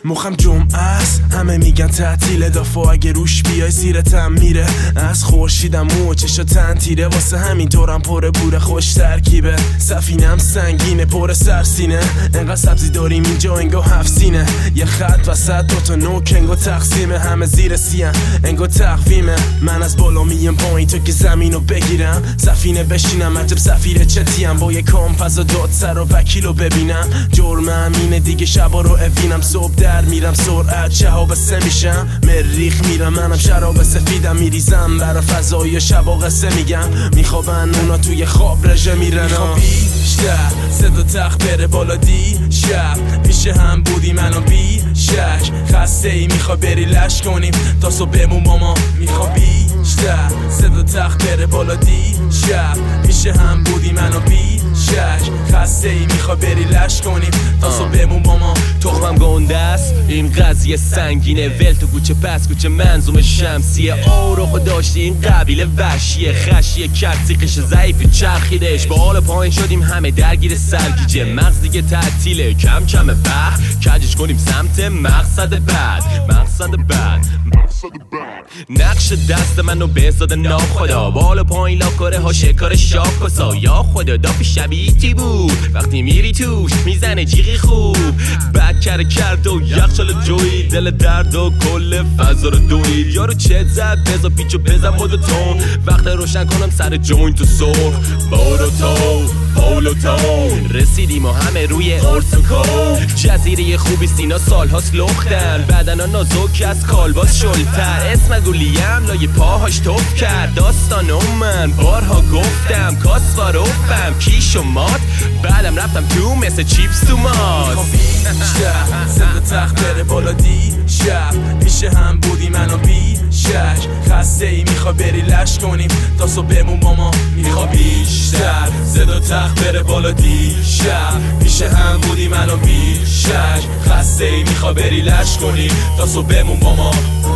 مخم جمعه است، همه میگن تعطیل دافا اگه روش بیای زیرتم میره. از خورشیدم و چشا تن تیره، واسه همین طورم پره بوره خوش ترکیبه. سفینم سنگینه پر سرسینه، انقدر سبزی داریم اینجا انگا 7 سینه. یه خط وسط دوتا نوک انگا تقسیمه، همه زیر سیان انگا تقویمه. من از بالا میم پایین تو که زمینو بگیرم، سفینه بشینم عجب سفیر چتیم. با یه کامپس و داد سر و وکیلو ببینم، جرمم اینه دیگه شبا رو اوینم. صبح در میرم سرعت شهاب سه میشم، مریخ میرم منم شراب سفیدم. میریزم برا فضای شبا قصه میگم، میخوابن اونا توی خواب رژه میرن. میخوام بیشتر صدا تخت بره بالا دی شب، پیش هم بودی منو بی شک. خسته ای میخوای بری لش کنیم تا صبح بمون ماما. میخوام بیشتر صدا تخت بره بالا دی شب، پیش هم بودی منو بی شک. خسته ای میخوای بری لش کنیم تا صبح بمون ماما. تخمم گنده است این قضیه سنگینه، ول تو کوچه پس کوچه منظوم شمسیه. آروخو داشتی این قبیله وحشیه، خشیه کرد سیخش ضعیفی چرخیدش. با حال پایین شدیم همه درگیر سرگیجه، مغز دیگه تعطیله کم کم وقت کجش کنیم سمت مقصد بعد. نقش دست منو بزاده ناخدا، بالا پایین لاکاره ها شکار شاکسا. یا خدا دافی شبیهی بود وقتی میری توش میزنه جیغی خوب. بعد کرد و یخچال جوی دل درد و کل فضا رو دوید. یارو چت زد بزا پیچو بزن مدتون، وقت روشن کنم سر جوین تو سرخ. پولوتو رسیدیم و همه روی ارسوکو. جزیره خوبی سینا سالهاست لختن، بدنا نازک از کالباس شلتر. اسم گولیم لای پاهاش توف کرد، داستانم من بارها گفتم. کاسواروفم کیش و مات، بعدم رفتم تو مثل چیپس تو ماست. میخوام بیشتر صدا تخت بره بالا دی شب، پیش هم بودی منو بی شک. خسته ای میخوای بری لش کنیم تا صبح بمون ماما. میخوام بیشتر صدا تخت بره بالا دی شب، پیش هم بودی منو بی شک. خسته ای میخوای بری لش کنیم تا صبح بمون ماما.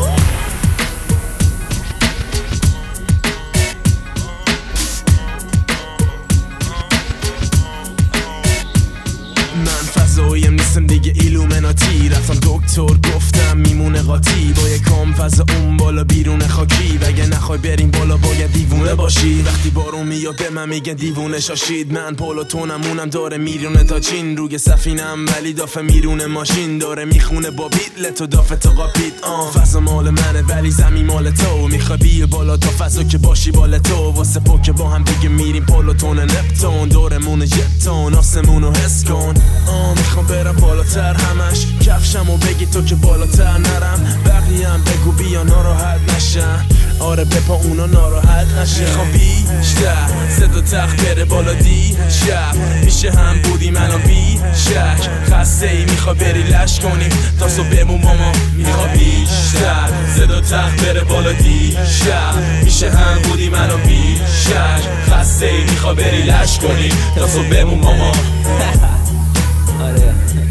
فضایم نیستم دیگه ایلومناتی، رفتم دکتر گفتم میمونه قاطی. با یه کامپس اون بالا بیرون خاکی، وگه نخوای بریم بالا باید دیوونه باشی. وقتی بارون میاد به من میگن دیوونه شاشید، من پولوتونمونم داره میرونه تا چین. روی سفینم ولی دافه میرونه ماشین، داره میخونه با بیتلت و دافه تا قاپید. فضا مال منه ولی زمین مال تو، میخوای بیا بالا تا فضا که باشی بال تو. واسه پوکه با هم دیگه میریم پولوتون نپتون، دورمون جتون آسمونو حس کن. میخوام برم بالاتر همش، کفشمو بگی تو که بالاتر نرم. بقیه‌ام بگو بیا ناراحت نشن، آره بپا اونا ناراحت نشن. میخوام بیشتر صدا تخت بره بالا دی شب، پیش هم بودی منو بی شک. خسته ای میخوای بری لش کنیم تا صبح بمون ماما. میخوام بیشتر صدا تخت بره بالا دی شب، پیش هم بودی منو بی شک. خسته ای میخوای بری لش کنیم تا صبح بمون ماما. آره